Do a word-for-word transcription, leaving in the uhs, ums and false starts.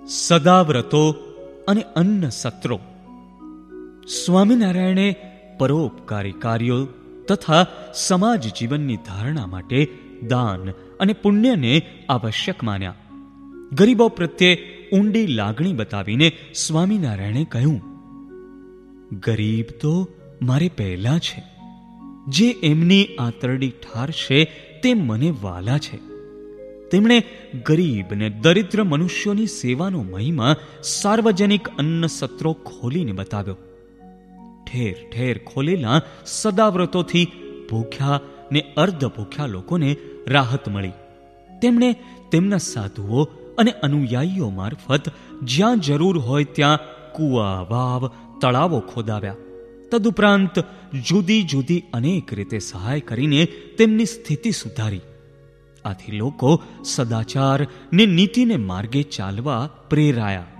સદાવ્રતો અને અન્ન સત્રો. સ્વામિનારાયણે પરોપકારી કાર્યો તથા સમાજ જીવનની ધારણા માટે દાન અને પુણ્યને આવશ્યક માન્યા. ગરીબો પ્રત્યે ઊંડી લાગણી બતાવીને સ્વામિનારાયણે કહ્યું, ગરીબ તો મારે પહેલા છે. જે એમની આંતરડી ઠારશે તે મને વાલા છે. તેમણે ગરીબ ને દરિદ્ર મનુષ્યોની સેવાનો મહિમા સાર્વજનિક અન્ન સત્રો ખોલીને બતાવ્યો. ઠેર ઠેર ખોલેલા સદાવ્રતોથી ભૂખ્યા ને અર્ધ ભૂખ્યા લોકોને રાહત મળી. તેમણે તેમના સાધુઓ અને અનુયાયીઓ મારફત જ્યાં જરૂર હોય ત્યાં કૂવા, વાવ, તળાવો ખોદાવ્યા. તદુપરાંત જુદી જુદી અનેક રીતે સહાય કરીને તેમની સ્થિતિ સુધારી. આથી લોકો સદાચાર ને નીતિને માર્ગે ચાલવા પ્રેરાયા.